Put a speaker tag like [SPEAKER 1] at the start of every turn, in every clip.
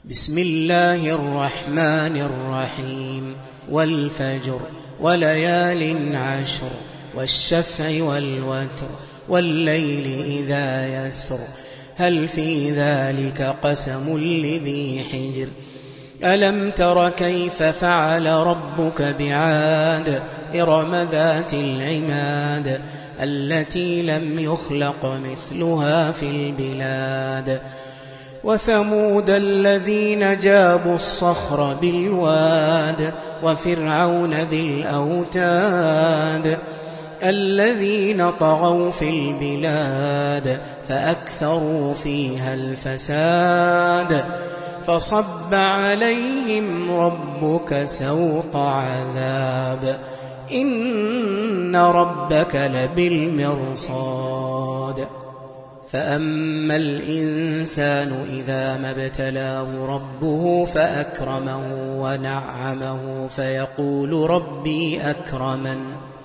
[SPEAKER 1] بسم الله الرحمن الرحيم والفجر وليال عشر والشفع والوتر والليل إذا يسر هل في ذلك قسم لذي حجر ألم تر كيف فعل ربك بعاد إرم ذات العماد التي لم يخلق مثلها في البلاد وثمود الذين جابوا الصخر بالواد وفرعون ذي الأوتاد الذين طغوا في البلاد فأكثروا فيها الفساد فصب عليهم ربك سوط عذاب إن ربك لبالمرصاد فأما الإنسان إذا ما ابتلاه ربه فأكرمه ونعمه فيقول ربي أكرمن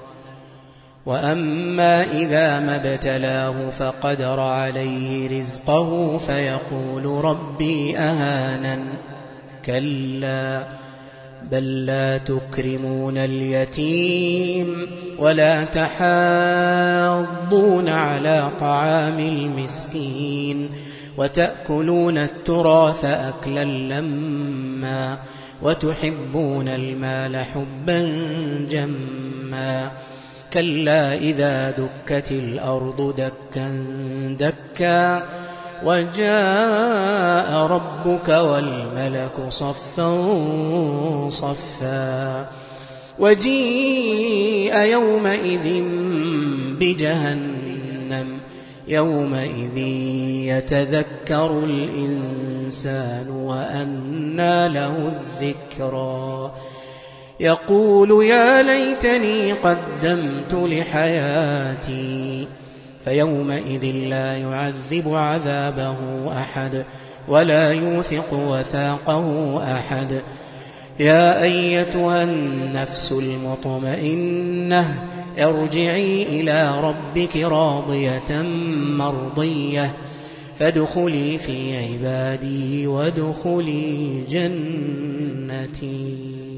[SPEAKER 1] وأما إذا ما ابتلاه فقدر عليه رزقه فيقول ربي أهانن كلا بل لا تكرمون اليتيم ولا تحاضون على طعام المسكين وتأكلون التراث أكلا لما وتحبون المال حبا جما كلا إذا دكت الأرض دكا دكا وجاء ربك والملك صفا صفا وجيء يومئذ بجهنم يومئذ يتذكر الإنسان وأنى له الذكرى يقول يا ليتني قدمت لحياتي فيومئذ لا يعذب عذابه أحد ولا يوثق وثاقه أحد يا أيتها النفس المطمئنة ارجعي إلى ربك راضية مرضية فادخلي في عبادي وادخلي جنتي.